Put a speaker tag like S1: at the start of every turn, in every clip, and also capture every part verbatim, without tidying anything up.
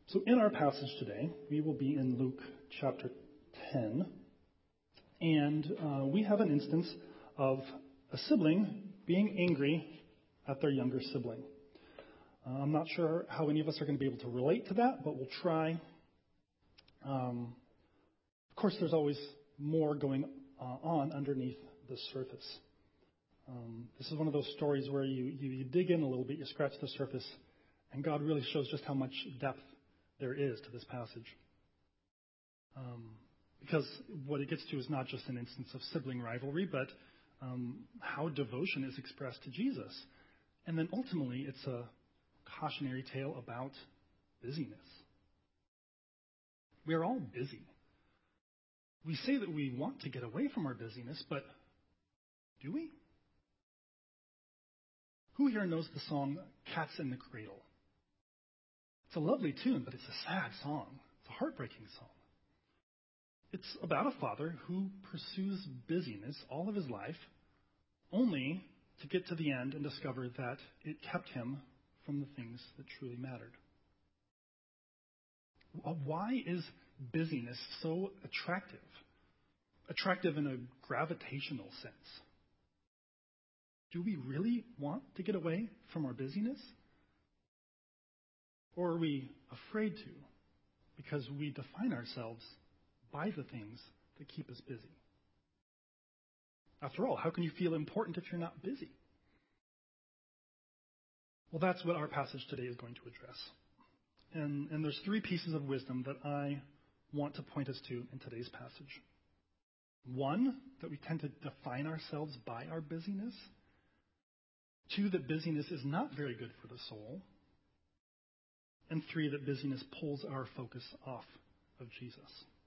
S1: So in our passage today, we will be in Luke chapter ten, and uh, we have an instance of a sibling being angry at their younger sibling. Uh, I'm not sure how any of us are going to be able to relate to that, but we'll try. Um, of course, there's always more going uh, on underneath the surface. Um, this is one of those stories where you, you, you dig in a little bit, you scratch the surface, and God really shows just how much depth there is to this passage. Um, because what it gets to is not just an instance of sibling rivalry, but um, how devotion is expressed to Jesus. And then ultimately, it's a cautionary tale about busyness. We are all busy. We say that we want to get away from our busyness, but do we? Who here knows the song Cats in the Cradle? It's a lovely tune, but it's a sad song. It's a heartbreaking song. It's about a father who pursues busyness all of his life, only to get to the end and discover that it kept him from the things that truly mattered. Why is busyness so attractive? Attractive in a gravitational sense. Do we really want to get away from our busyness? Or are we afraid to because we define ourselves by the things that keep us busy? After all, how can you feel important if you're not busy? Well, that's what our passage today is going to address. And, and there's three pieces of wisdom that I want to point us to in today's passage. One, that we tend to define ourselves by our busyness. Two, that busyness is not very good for the soul. And three, that busyness pulls our focus off of Jesus.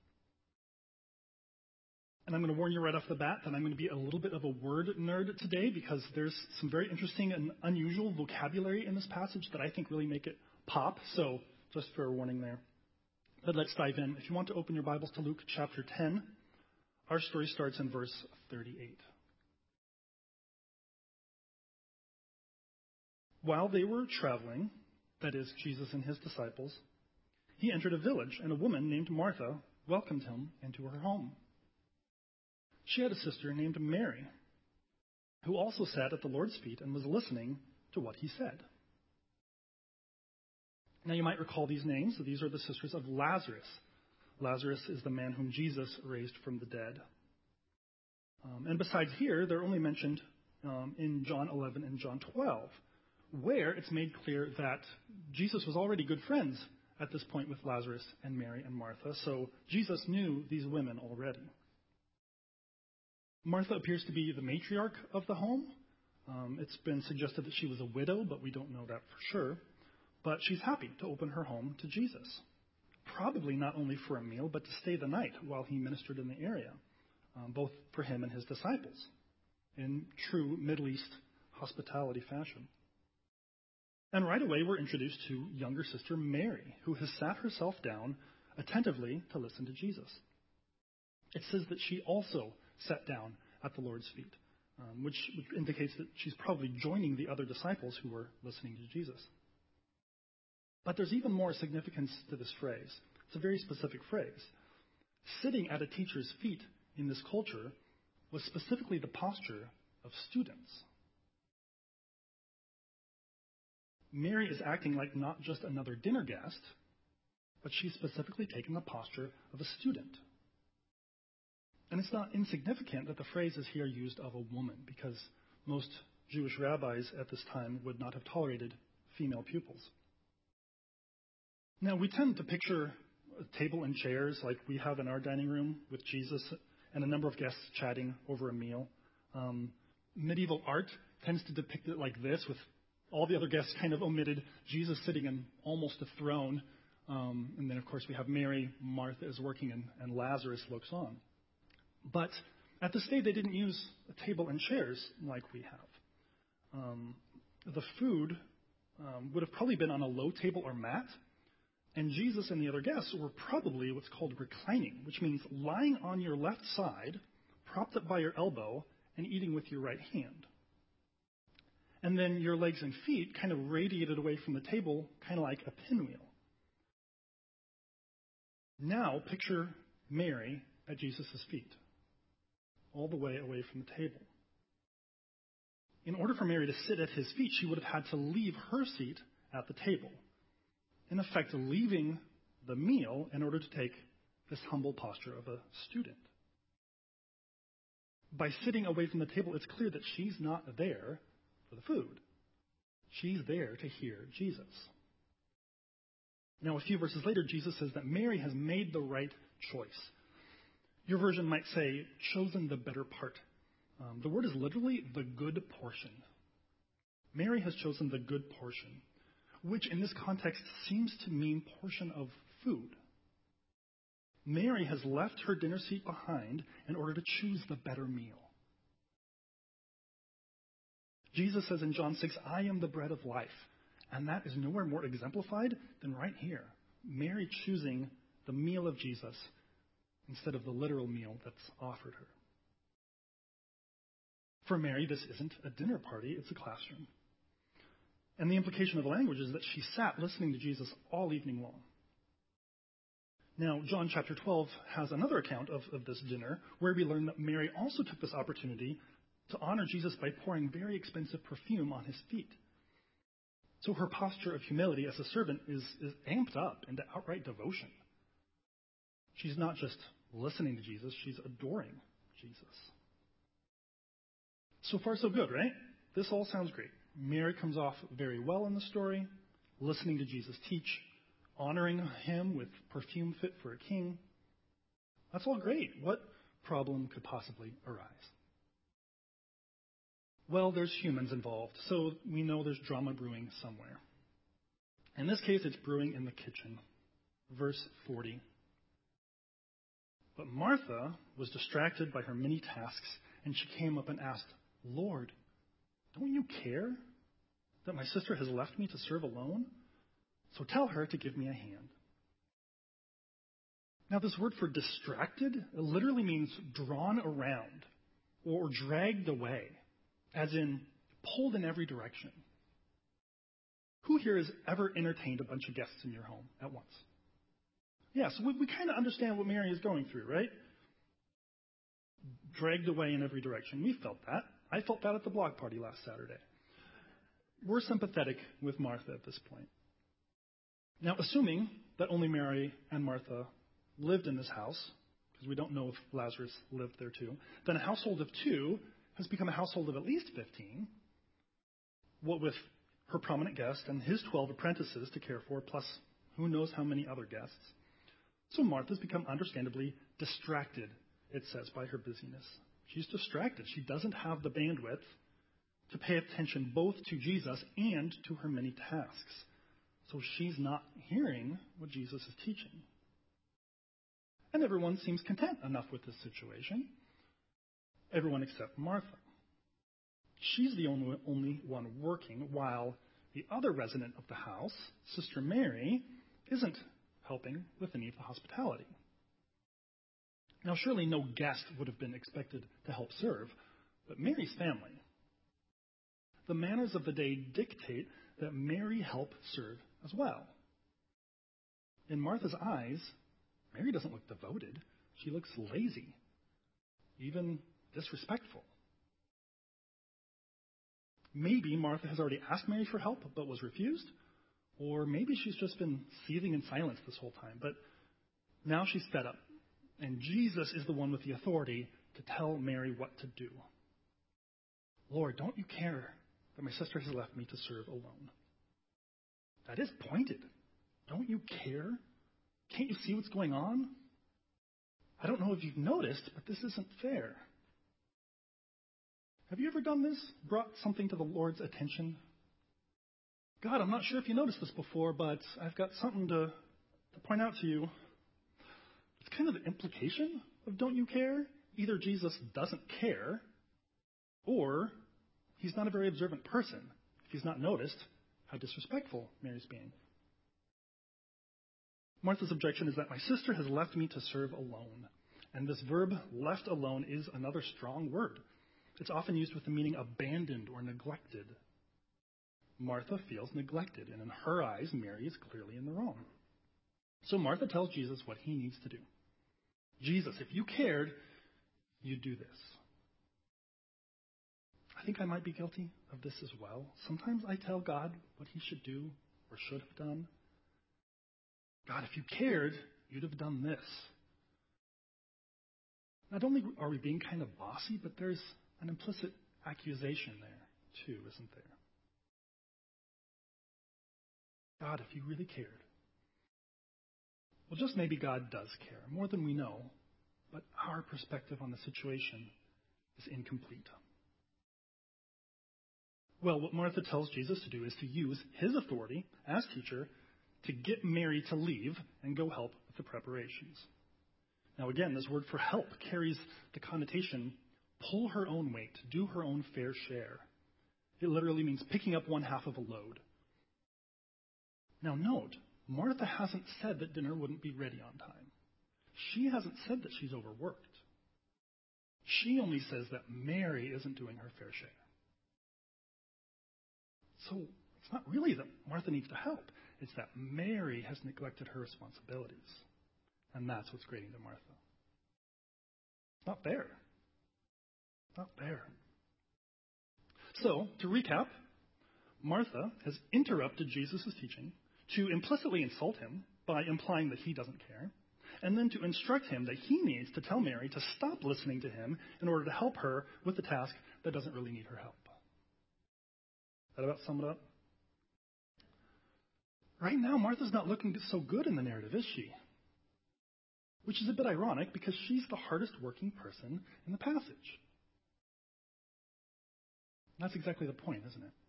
S1: And I'm going to warn you right off the bat that I'm going to be a little bit of a word nerd today because there's some very interesting and unusual vocabulary in this passage that I think really make it pop. So just fair warning there. But let's dive in. If you want to open your Bibles to Luke chapter ten, our story starts in verse thirty-eight. While they were traveling, that is, Jesus and his disciples, he entered a village, and a woman named Martha welcomed him into her home. She had a sister named Mary, who also sat at the Lord's feet and was listening to what he said. Now you might recall these names. These are the sisters of Lazarus. Lazarus is the man whom Jesus raised from the dead. Um, and besides here, they're only mentioned um, in John eleven and John twelve, where it's made clear that Jesus was already good friends at this point with Lazarus and Mary and Martha. So Jesus knew these women already. Martha appears to be the matriarch of the home. Um, it's been suggested that she was a widow, but we don't know that for sure. But she's happy to open her home to Jesus, probably not only for a meal, but to stay the night while he ministered in the area, um, both for him and his disciples, in true Middle East hospitality fashion. And right away, we're introduced to younger sister Mary, who has sat herself down attentively to listen to Jesus. It says that she also sat down at the Lord's feet, um, which, which indicates that she's probably joining the other disciples who were listening to Jesus. But there's even more significance to this phrase. It's a very specific phrase. Sitting at a teacher's feet in this culture was specifically the posture of students. Mary is acting like not just another dinner guest, but she's specifically taken the posture of a student. And it's not insignificant that the phrase is here used of a woman, because most Jewish rabbis at this time would not have tolerated female pupils. Now, we tend to picture a table and chairs like we have in our dining room with Jesus and a number of guests chatting over a meal. Um, medieval art tends to depict it like this, with all the other guests kind of omitted, Jesus sitting in almost a throne. Um, and then, of course, we have Mary, Martha is working, and, and Lazarus looks on. But at this day, they didn't use a table and chairs like we have. Um, the food um, would have probably been on a low table or mat, and Jesus and the other guests were probably what's called reclining, which means lying on your left side, propped up by your elbow, and eating with your right hand. And then your legs and feet kind of radiated away from the table, kind of like a pinwheel. Now, picture Mary at Jesus' feet, all the way away from the table. In order for Mary to sit at his feet, she would have had to leave her seat at the table, in effect leaving the meal in order to take this humble posture of a student. By sitting away from the table, it's clear that she's not there for the food. She's there to hear Jesus. Now, a few verses later, Jesus says that Mary has made the right choice. Your version might say, chosen the better part. Um, the word is literally the good portion. Mary has chosen the good portion, which in this context seems to mean portion of food. Mary has left her dinner seat behind in order to choose the better meal. Jesus says in John six, I am the bread of life. And that is nowhere more exemplified than right here. Mary choosing the meal of Jesus instead of the literal meal that's offered her. For Mary, this isn't a dinner party, it's a classroom. And the implication of the language is that she sat listening to Jesus all evening long. Now, John chapter twelve has another account of, of this dinner where we learn that Mary also took this opportunity to honor Jesus by pouring very expensive perfume on his feet. So her posture of humility as a servant is, is amped up into outright devotion. She's not just listening to Jesus, she's adoring Jesus. So far, so good, right? This all sounds great. Mary comes off very well in the story, listening to Jesus teach, honoring him with perfume fit for a king. That's all great. What problem could possibly arise? Well, there's humans involved, so we know there's drama brewing somewhere. In this case, it's brewing in the kitchen. Verse forty. But Martha was distracted by her many tasks, and she came up and asked, Lord, don't you care that my sister has left me to serve alone? So tell her to give me a hand. Now, this word for distracted literally means drawn around or dragged away, as in pulled in every direction. Who here has ever entertained a bunch of guests in your home at once? Yeah, so we, we kind of understand what Mary is going through, right? Dragged away in every direction. We felt that. I felt that at the block party last Saturday. We're sympathetic with Martha at this point. Now, assuming that only Mary and Martha lived in this house, because we don't know if Lazarus lived there too, then a household of two has become a household of at least fifteen, what with her prominent guest and his twelve apprentices to care for, plus who knows how many other guests. So Martha's become understandably distracted, it says, by her busyness. She's distracted. She doesn't have the bandwidth to pay attention both to Jesus and to her many tasks. So she's not hearing what Jesus is teaching. And everyone seems content enough with this situation. Everyone except Martha. She's the only, only one working, while the other resident of the house, Sister Mary, isn't helping with any of the hospitality. Now, surely no guest would have been expected to help serve, but Mary's family. The manners of the day dictate that Mary help serve as well. In Martha's eyes, Mary doesn't look devoted. She looks lazy, even disrespectful. Maybe Martha has already asked Mary for help but was refused, or maybe she's just been seething in silence this whole time. But now she's fed up, and Jesus is the one with the authority to tell Mary what to do. Lord, don't you care that my sister has left me to serve alone? That is pointed. Don't you care? Can't you see what's going on? I don't know if you've noticed, but this isn't fair. Have you ever done this? Brought something to the Lord's attention? God, I'm not sure if you noticed this before, but I've got something to, to point out to you. It's kind of the implication of don't you care? Either Jesus doesn't care, or he's not a very observant person if he's not noticed how disrespectful Mary's being. Martha's objection is that my sister has left me to serve alone. And this verb, left alone, is another strong word. It's often used with the meaning abandoned or neglected. Martha feels neglected, and in her eyes, Mary is clearly in the wrong. So Martha tells Jesus what he needs to do. Jesus, if you cared, you'd do this. I think I might be guilty of this as well. Sometimes I tell God what he should do or should have done. God, if you cared, you'd have done this. Not only are we being kind of bossy, but there's an implicit accusation there too, isn't there? God, if you really cared. Well, just maybe God does care, more than we know, but our perspective on the situation is incomplete. Well, what Martha tells Jesus to do is to use his authority as teacher to get Mary to leave and go help with the preparations. Now again, this word for help carries the connotation, pull her own weight, do her own fair share. It literally means picking up one half of a load. Now note, Martha hasn't said that dinner wouldn't be ready on time. She hasn't said that she's overworked. She only says that Mary isn't doing her fair share. So it's not really that Martha needs to help. It's that Mary has neglected her responsibilities. And that's what's grating to Martha. It's not fair. It's not fair. So, to recap, Martha has interrupted Jesus' teaching to implicitly insult him by implying that he doesn't care, and then to instruct him that he needs to tell Mary to stop listening to him in order to help her with the task that doesn't really need her help. That about sum it up? Right now, Martha's not looking so good in the narrative, is she? Which is a bit ironic because she's the hardest working person in the passage. That's exactly the point, isn't it?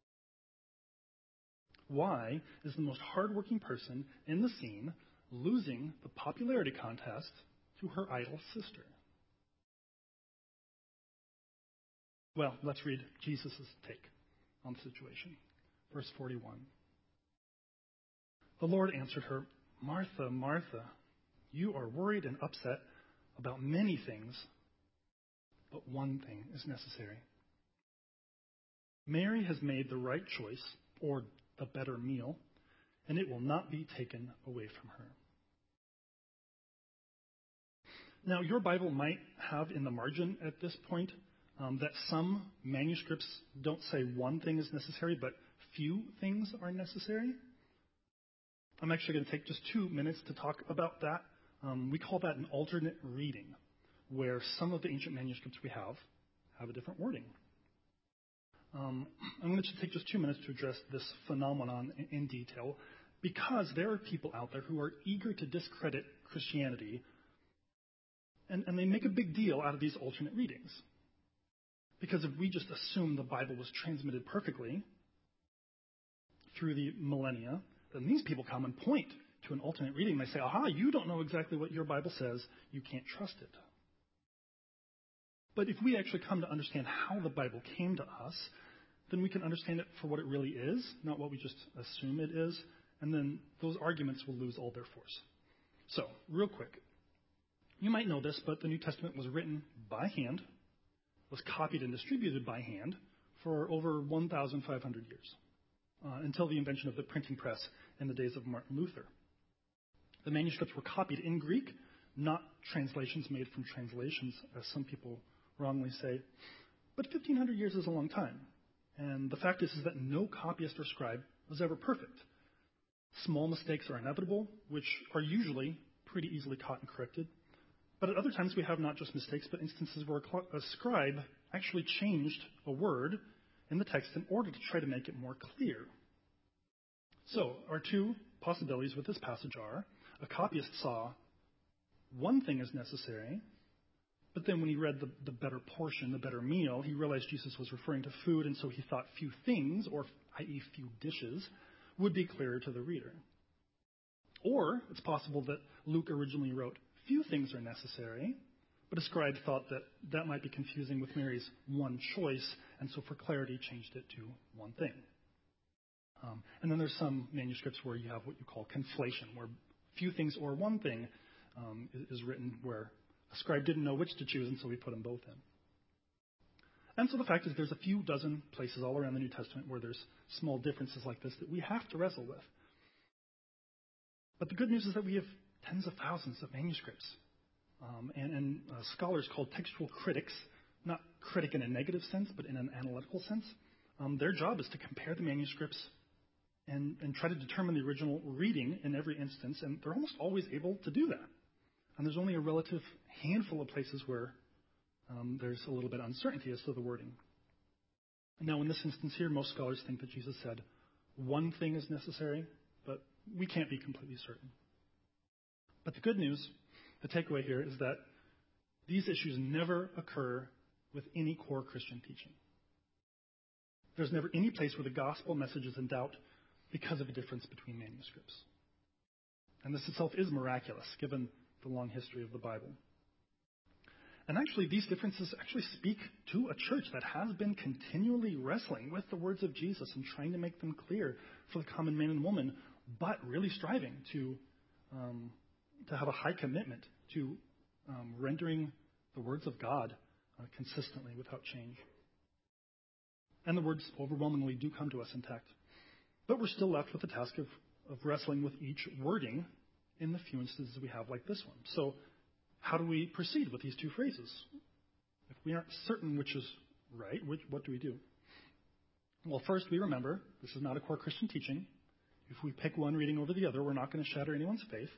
S1: Why is the most hardworking person in the scene losing the popularity contest to her idol sister? Well, let's read Jesus' take on the situation. Verse forty-one. The Lord answered her, Martha, Martha, you are worried and upset about many things, but one thing is necessary. Mary has made the right choice, or the better meal, and it will not be taken away from her. Now, your Bible might have in the margin at this point um, that some manuscripts don't say one thing is necessary, but few things are necessary. I'm actually going to take just two minutes to talk about that. Um, we call that an alternate reading, where some of the ancient manuscripts we have have a different wording. Um, I'm going to take just two minutes to address this phenomenon in, in detail, because there are people out there who are eager to discredit Christianity, and, and they make a big deal out of these alternate readings. Because if we just assume the Bible was transmitted perfectly through the millennia, then these people come and point to an alternate reading. They say, aha, you don't know exactly what your Bible says. You can't trust it. But if we actually come to understand how the Bible came to us, then we can understand it for what it really is, not what we just assume it is, and then those arguments will lose all their force. So, real quick, you might know this, but the New Testament was written by hand, was copied and distributed by hand for over one thousand five hundred years, uh, until the invention of the printing press in the days of Martin Luther. The manuscripts were copied in Greek, not translations made from translations, as some people wrongly say. But fifteen hundred years is a long time. And the fact is, is that no copyist or scribe was ever perfect. Small mistakes are inevitable, which are usually pretty easily caught and corrected. But at other times we have not just mistakes, but instances where a scribe actually changed a word in the text in order to try to make it more clear. So our two possibilities with this passage are, a copyist saw one thing is necessary, but then when he read the, the better portion, the better meal, he realized Jesus was referring to food, and so he thought few things, or that is few dishes, would be clearer to the reader. Or it's possible that Luke originally wrote, few things are necessary, but a scribe thought that that might be confusing with Mary's one choice, and so for clarity changed it to one thing. Um, and then there's some manuscripts where you have what you call conflation, where few things or one thing um, is, is written where a scribe didn't know which to choose, and so he put them both in. And so the fact is there's a few dozen places all around the New Testament where there's small differences like this that we have to wrestle with. But the good news is that we have tens of thousands of manuscripts. Um, and and uh, scholars called textual critics, not critic in a negative sense, but in an analytical sense, um, their job is to compare the manuscripts and, and try to determine the original reading in every instance, and they're almost always able to do that. And there's only a relative handful of places where um, there's a little bit of uncertainty as to the wording. Now, in this instance here, most scholars think that Jesus said one thing is necessary, but we can't be completely certain. But the good news, the takeaway here, is that these issues never occur with any core Christian teaching. There's never any place where the gospel message is in doubt because of a difference between manuscripts. And this itself is miraculous, given the long history of the Bible. And actually, these differences actually speak to a church that has been continually wrestling with the words of Jesus and trying to make them clear for the common man and woman, but really striving to um, to have a high commitment to um, rendering the words of God uh, consistently without change. And the words overwhelmingly do come to us intact. But we're still left with the task of, of wrestling with each wording in the few instances we have like this one. So how do we proceed with these two phrases? If we aren't certain which is right, which, what do we do? Well, first, we remember this is not a core Christian teaching. If we pick one reading over the other, we're not going to shatter anyone's faith.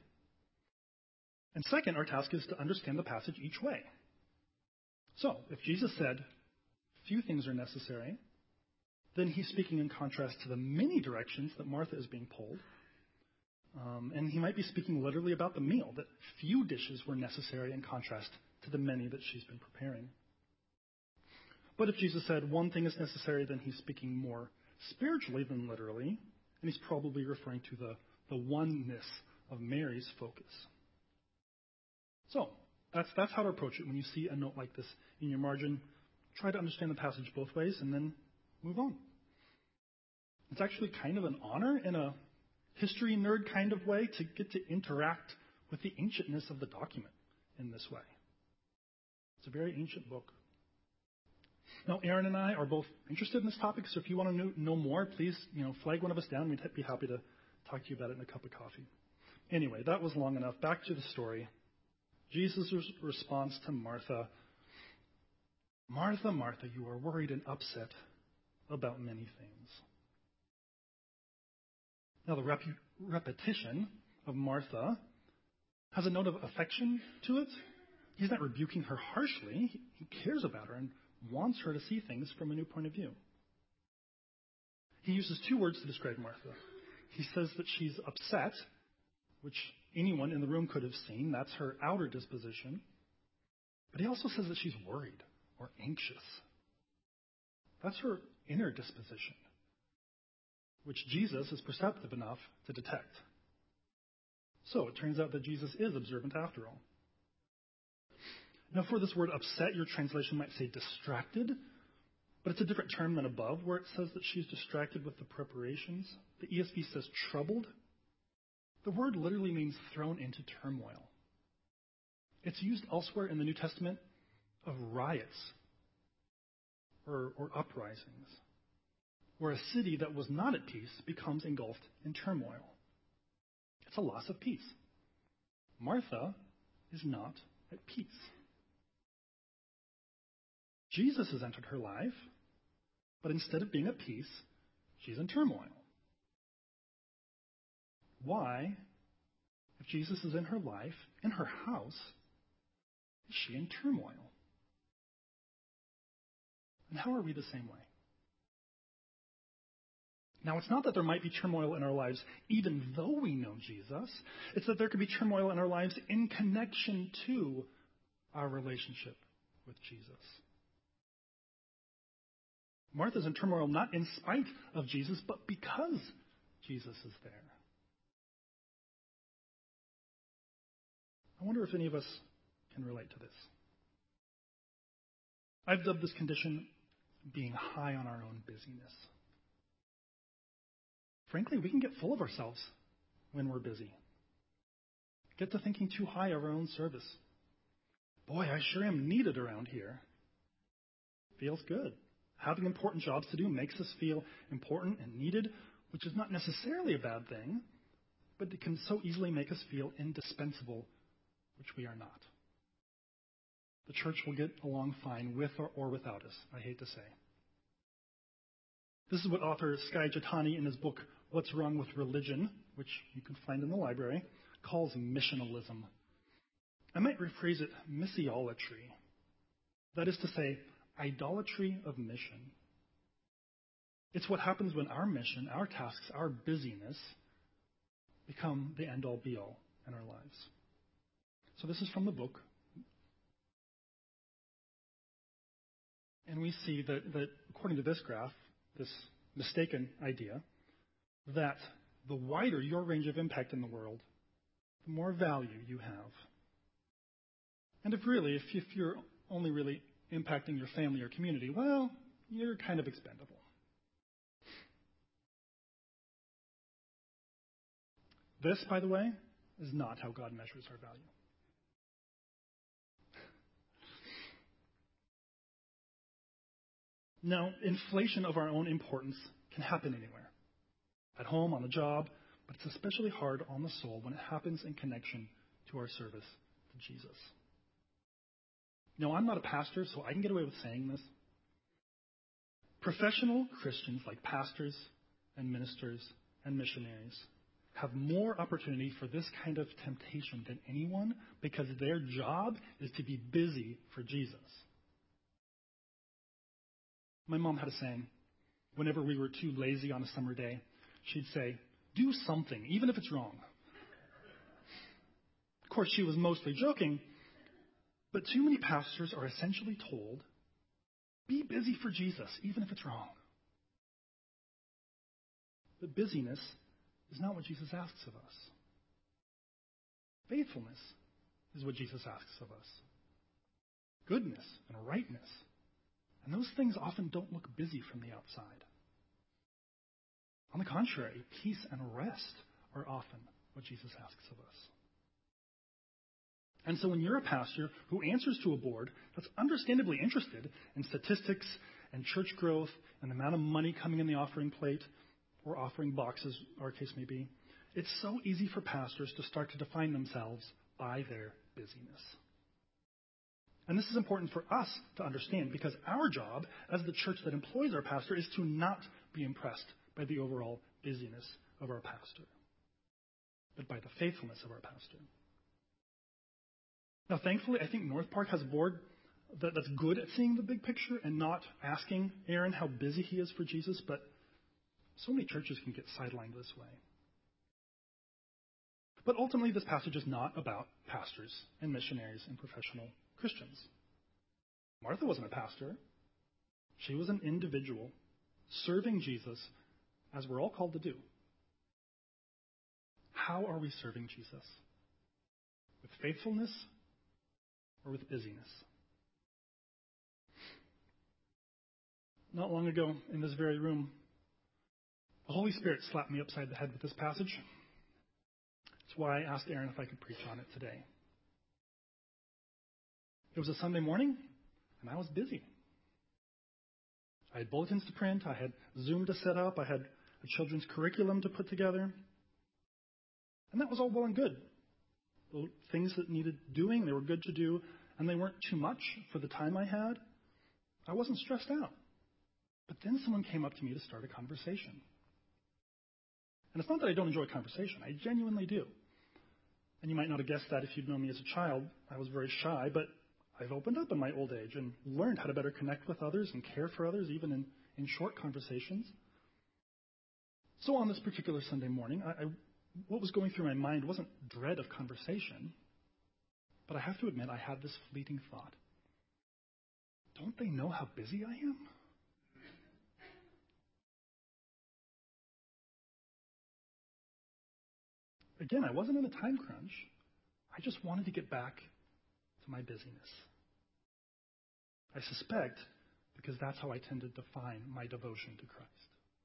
S1: And second, our task is to understand the passage each way. So, if Jesus said, few things are necessary, then he's speaking in contrast to the many directions that Martha is being pulled. Um, and he might be speaking literally about the meal, that few dishes were necessary in contrast to the many that she's been preparing. But if Jesus said one thing is necessary, then he's speaking more spiritually than literally, and he's probably referring to the, the oneness of Mary's focus. So, that's, that's how to approach it. When you see a note like this in your margin, try to understand the passage both ways and then move on. It's actually kind of an honor in a history nerd kind of way to get to interact with the ancientness of the document in this way. It's a very ancient book. Now, Aaron and I are both interested in this topic, so if you want to know, know more, please, you know, flag one of us down. We'd be happy to talk to you about it in a cup of coffee. Anyway, that was long enough. Back to the story. Jesus' response to Martha: Martha, Martha, you are worried and upset about many things. Now, the rep- repetition of Martha has a note of affection to it. He's not rebuking her harshly. He cares about her and wants her to see things from a new point of view. He uses two words to describe Martha. He says that she's upset, which anyone in the room could have seen. That's her outer disposition. But he also says that she's worried or anxious. That's her inner disposition, which Jesus is perceptive enough to detect. So it turns out that Jesus is observant after all. Now, for this word upset, your translation might say distracted, but it's a different term than above, where it says that she's distracted with the preparations. The E S V says troubled. The word literally means thrown into turmoil. It's used elsewhere in the New Testament of riots or, or uprisings, where a city that was not at peace becomes engulfed in turmoil. It's a loss of peace. Martha is not at peace. Jesus has entered her life, but instead of being at peace, she's in turmoil. Why, if Jesus is in her life, in her house, is she in turmoil? And how are we the same way? Now, it's not that there might be turmoil in our lives even though we know Jesus. It's that there could be turmoil in our lives in connection to our relationship with Jesus. Martha's in turmoil not in spite of Jesus, but because Jesus is there. I wonder if any of us can relate to this. I've dubbed this condition being high on our own busyness. Frankly, we can get full of ourselves when we're busy. Get to thinking too high of our own service. Boy, I sure am needed around here. Feels good. Having important jobs to do makes us feel important and needed, which is not necessarily a bad thing, but it can so easily make us feel indispensable, which we are not. The church will get along fine with or, or without us, I hate to say. This is what author Skye Jethani, in his book, What's Wrong with Religion, which you can find in the library, calls missionalism. I might rephrase it missiolatry. That is to say, idolatry of mission. It's what happens when our mission, our tasks, our busyness become the end-all, be-all in our lives. So this is from the book. And we see that, that according to this graph, this mistaken idea, that the wider your range of impact in the world, the more value you have. And if really, if, if you're only really impacting your family or community, well, you're kind of expendable. This, by the way, is not how God measures our value. Now, inflation of our own importance can happen anywhere. At home, on the job, but it's especially hard on the soul when it happens in connection to our service to Jesus. Now, I'm not a pastor, so I can get away with saying this. Professional Christians like pastors and ministers and missionaries have more opportunity for this kind of temptation than anyone because their job is to be busy for Jesus. My mom had a saying. Whenever we were too lazy on a summer day, she'd say, do something, even if it's wrong. Of course, she was mostly joking, but too many pastors are essentially told, be busy for Jesus, even if it's wrong. But busyness is not what Jesus asks of us. Faithfulness is what Jesus asks of us. Goodness and rightness. And those things often don't look busy from the outside. On the contrary, peace and rest are often what Jesus asks of us. And so when you're a pastor who answers to a board that's understandably interested in statistics and church growth and the amount of money coming in the offering plate, or offering boxes, our case may be, it's so easy for pastors to start to define themselves by their busyness. And this is important for us to understand because our job as the church that employs our pastor is to not be impressed by the overall busyness of our pastor, but by the faithfulness of our pastor. Now, thankfully, I think North Park has a board that, that's good at seeing the big picture and not asking Aaron how busy he is for Jesus, but so many churches can get sidelined this way. But ultimately, this passage is not about pastors and missionaries and professional Christians. Martha wasn't a pastor. She was an individual serving Jesus as we're all called to do. How are we serving Jesus? With faithfulness or with busyness? Not long ago, in this very room, the Holy Spirit slapped me upside the head with this passage. That's why I asked Aaron if I could preach on it today. It was a Sunday morning, and I was busy. I had bulletins to print. I had Zoom to set up. I had a children's curriculum to put together. And that was all well and good. The things that needed doing, they were good to do, and they weren't too much for the time I had. I wasn't stressed out. But then someone came up to me to start a conversation. And it's not that I don't enjoy conversation. I genuinely do. And you might not have guessed that if you'd known me as a child. I was very shy, but I've opened up in my old age and learned how to better connect with others and care for others, even in, in short conversations. So on this particular Sunday morning, I, I, what was going through my mind wasn't dread of conversation, but I have to admit I had this fleeting thought. Don't they know how busy I am? Again, I wasn't in a time crunch. I just wanted to get back to my busyness. I suspect because that's how I tend to define my devotion to Christ.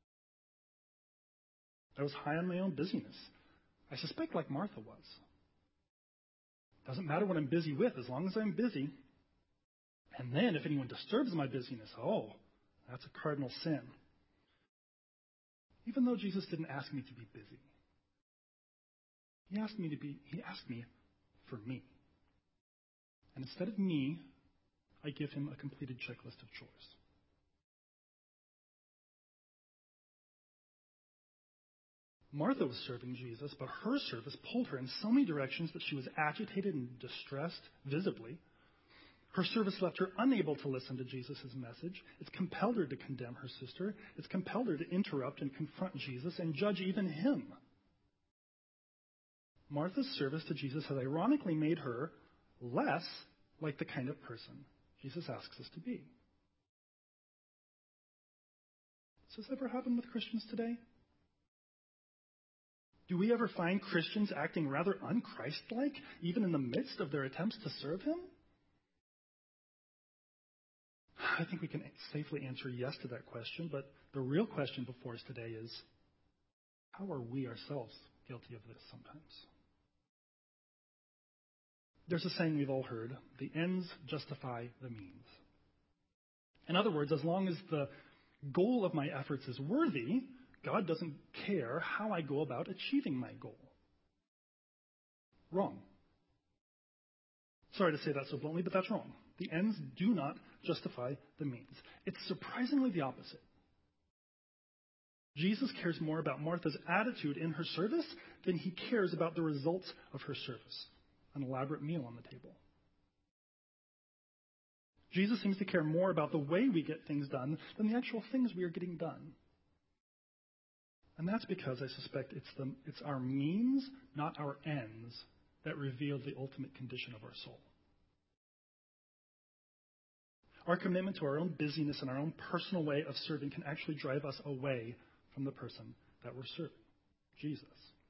S1: I was high on my own busyness. I suspect like Martha was. Doesn't matter what I'm busy with as long as I'm busy. And then if anyone disturbs my busyness, oh, that's a cardinal sin. Even though Jesus didn't ask me to be busy. He asked me to be, he asked me for me. And instead of me, I give him a completed checklist of chores. Martha was serving Jesus, but her service pulled her in so many directions that she was agitated and distressed visibly. Her service left her unable to listen to Jesus' message. It's compelled her to condemn her sister. It's compelled her to interrupt and confront Jesus and judge even him. Martha's service to Jesus has ironically made her less like the kind of person Jesus asks us to be. Does this ever happen with Christians today? Do we ever find Christians acting rather un-Christ-like, even in the midst of their attempts to serve him? I think we can safely answer yes to that question, but the real question before us today is, how are we ourselves guilty of this sometimes? There's a saying we've all heard, the ends justify the means. In other words, as long as the goal of my efforts is worthy, God doesn't care how I go about achieving my goal. Wrong. Sorry to say that so bluntly, but that's wrong. The ends do not justify the means. It's surprisingly the opposite. Jesus cares more about Martha's attitude in her service than he cares about the results of her service, an elaborate meal on the table. Jesus seems to care more about the way we get things done than the actual things we are getting done. And that's because I suspect it's, the, it's our means, not our ends, that reveal the ultimate condition of our soul. Our commitment to our own busyness and our own personal way of serving can actually drive us away from the person that we're serving, Jesus.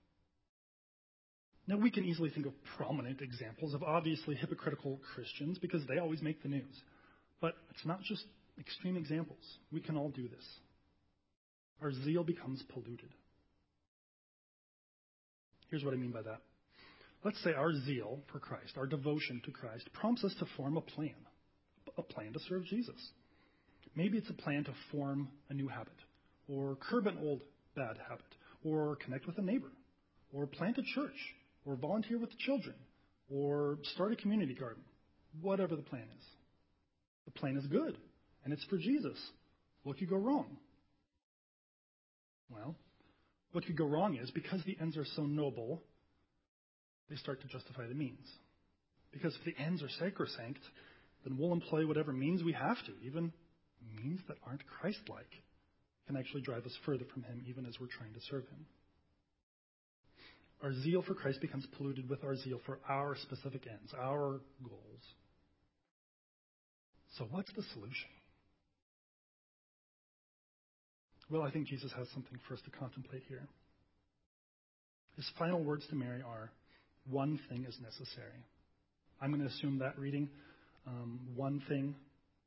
S1: Now, we can easily think of prominent examples of obviously hypocritical Christians because they always make the news. But it's not just extreme examples. We can all do this. Our zeal becomes polluted. Here's what I mean by that. Let's say our zeal for Christ, our devotion to Christ, prompts us to form a plan, a plan to serve Jesus. Maybe it's a plan to form a new habit, or curb an old bad habit, or connect with a neighbor, or plant a church, or volunteer with the children, or start a community garden, whatever the plan is. The plan is good, and it's for Jesus. What could go wrong? Well, what could go wrong is because the ends are so noble, they start to justify the means. Because if the ends are sacrosanct, then we'll employ whatever means we have to, even means that aren't Christ-like, can actually drive us further from him even as we're trying to serve him. Our zeal for Christ becomes polluted with our zeal for our specific ends, our goals. So what's the solution? Well, I think Jesus has something for us to contemplate here. His final words to Mary are, one thing is necessary. I'm going to assume that reading, um, one thing.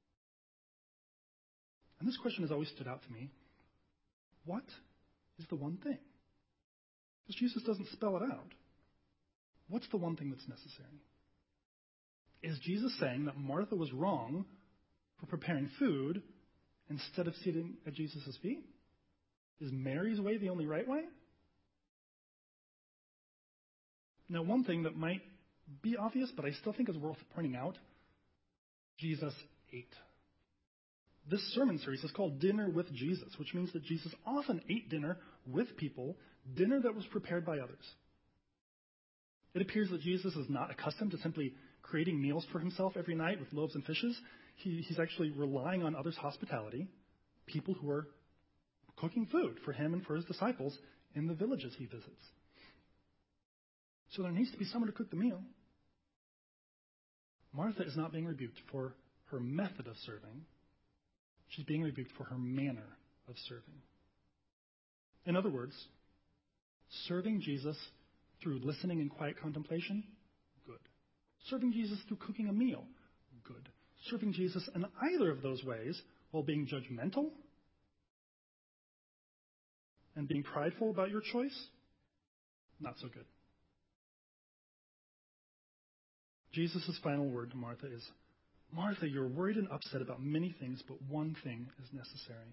S1: And this question has always stood out to me. What is the one thing? Because Jesus doesn't spell it out. What's the one thing that's necessary? Is Jesus saying that Martha was wrong for preparing food instead of sitting at Jesus' feet? Is Mary's way the only right way? Now, one thing that might be obvious, but I still think is worth pointing out, Jesus ate. This sermon series is called Dinner with Jesus, which means that Jesus often ate dinner with people, dinner that was prepared by others. It appears that Jesus is not accustomed to simply creating meals for himself every night with loaves and fishes. He, he's actually relying on others' hospitality, people who are cooking food for him and for his disciples in the villages he visits. So there needs to be someone to cook the meal. Martha is not being rebuked for her method of serving. She's being rebuked for her manner of serving. In other words, serving Jesus through listening and quiet contemplation, good. Serving Jesus through cooking a meal, good. Serving Jesus in either of those ways while being judgmental and being prideful about your choice, not so good. Jesus' final word to Martha is, Martha, you're worried and upset about many things, but one thing is necessary.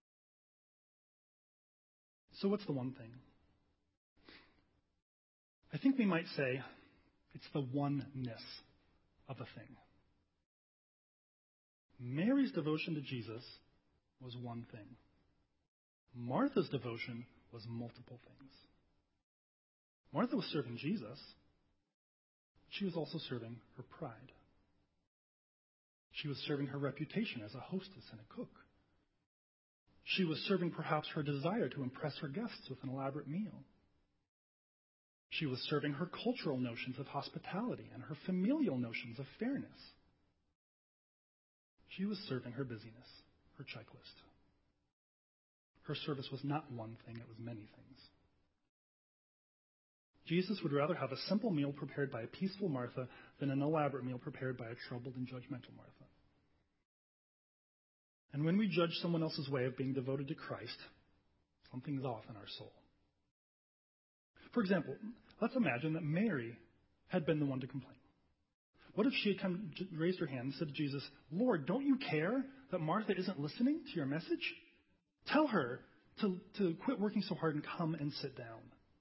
S1: So what's the one thing? I think we might say it's the oneness of a thing. Mary's devotion to Jesus was one thing. Martha's devotion was multiple things. Martha was serving Jesus. She was also serving her pride. She was serving her reputation as a hostess and a cook. She was serving perhaps her desire to impress her guests with an elaborate meal. She was serving her cultural notions of hospitality and her familial notions of fairness. She was serving her busyness, her checklist. Her service was not one thing, it was many things. Jesus would rather have a simple meal prepared by a peaceful Martha than an elaborate meal prepared by a troubled and judgmental Martha. And when we judge someone else's way of being devoted to Christ, something's off in our soul. For example, let's imagine that Mary had been the one to complain. What if she had come, raised her hand and said to Jesus, Lord, don't you care that Martha isn't listening to your message? Tell her to, to quit working so hard and come and sit down.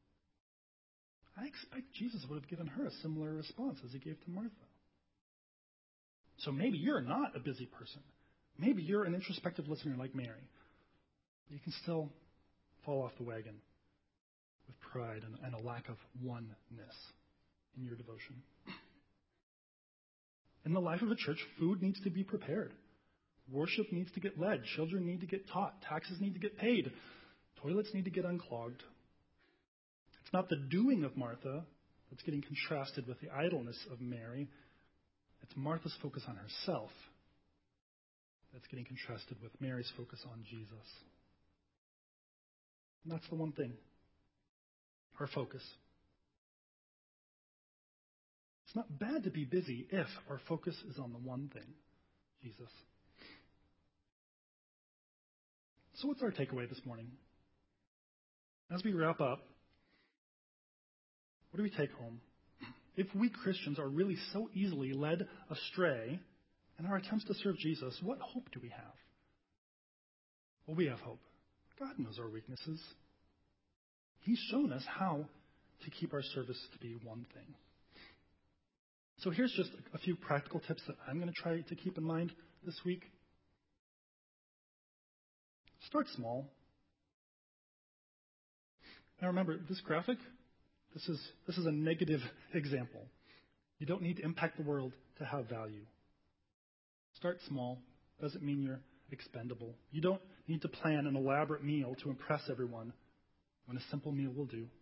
S1: I expect Jesus would have given her a similar response as he gave to Martha. So maybe you're not a busy person. Maybe you're an introspective listener like Mary. You can still fall off the wagon with pride and, and a lack of oneness in your devotion. In the life of a church, food needs to be prepared. Worship needs to get led. Children need to get taught. Taxes need to get paid. Toilets need to get unclogged. It's not the doing of Martha that's getting contrasted with the idleness of Mary. It's Martha's focus on herself that's getting contrasted with Mary's focus on Jesus. And that's the one thing. Our focus. It's not bad to be busy if our focus is on the one thing, Jesus. So what's our takeaway this morning? As we wrap up, what do we take home? If we Christians are really so easily led astray in our attempts to serve Jesus, what hope do we have? Well, we have hope. God knows our weaknesses. He's shown us how to keep our service to be one thing. So here's just a few practical tips that I'm going to try to keep in mind this week. Start small. Now remember, this graphic, this is this is a negative example. You don't need to impact the world to have value. Start small. Doesn't mean you're expendable. You don't need to plan an elaborate meal to impress everyone when a simple meal will do.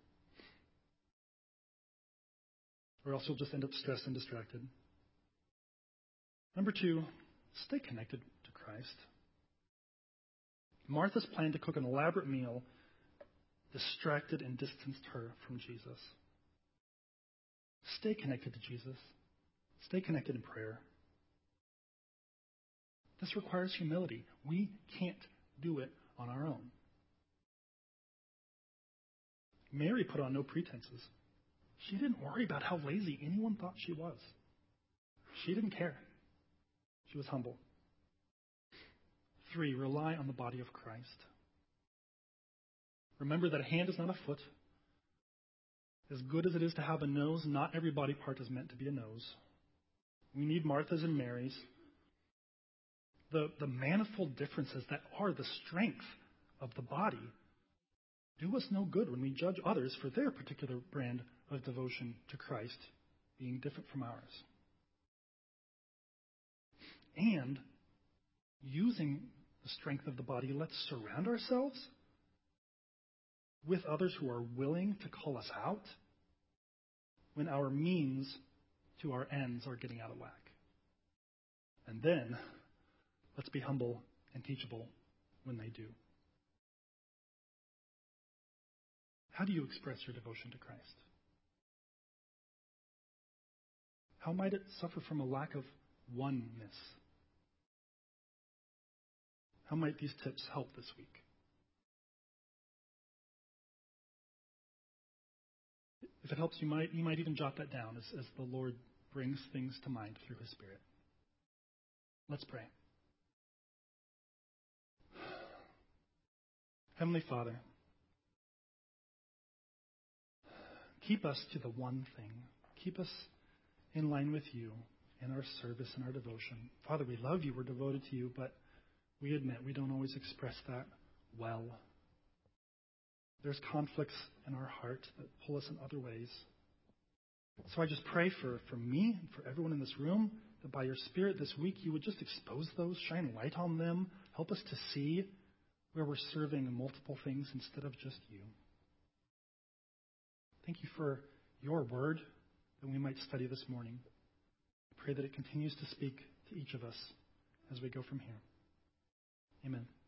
S1: Or else you'll just end up stressed and distracted. Number two, stay connected to Christ. Martha's plan to cook an elaborate meal distracted and distanced her from Jesus. Stay connected to Jesus. Stay connected in prayer. This requires humility. We can't do it on our own. Mary put on no pretenses. She didn't worry about how lazy anyone thought she was. She didn't care. She was humble. Three, rely on the body of Christ. Remember that a hand is not a foot. As good as it is to have a nose, not every body part is meant to be a nose. We need Martha's and Mary's. The, the manifold differences that are the strength of the body do us no good when we judge others for their particular brand of devotion to Christ being different from ours. And using the strength of the body, let's surround ourselves with others who are willing to call us out when our means to our ends are getting out of whack. And then, let's be humble and teachable when they do. How do you express your devotion to Christ? How might it suffer from a lack of oneness? How might these tips help this week? If it helps, you might you might even jot that down as, as the Lord brings things to mind through His Spirit. Let's pray. Heavenly Father, keep us to the one thing. Keep us in line with you in our service and our devotion. Father, we love you. We're devoted to you, but we admit we don't always express that well. There's conflicts in our heart that pull us in other ways. So I just pray for, for me and for everyone in this room that by your Spirit this week you would just expose those, shine light on them, help us to see where we're serving multiple things instead of just you. Thank you for your word that we might study this morning. I pray that it continues to speak to each of us as we go from here. Amen.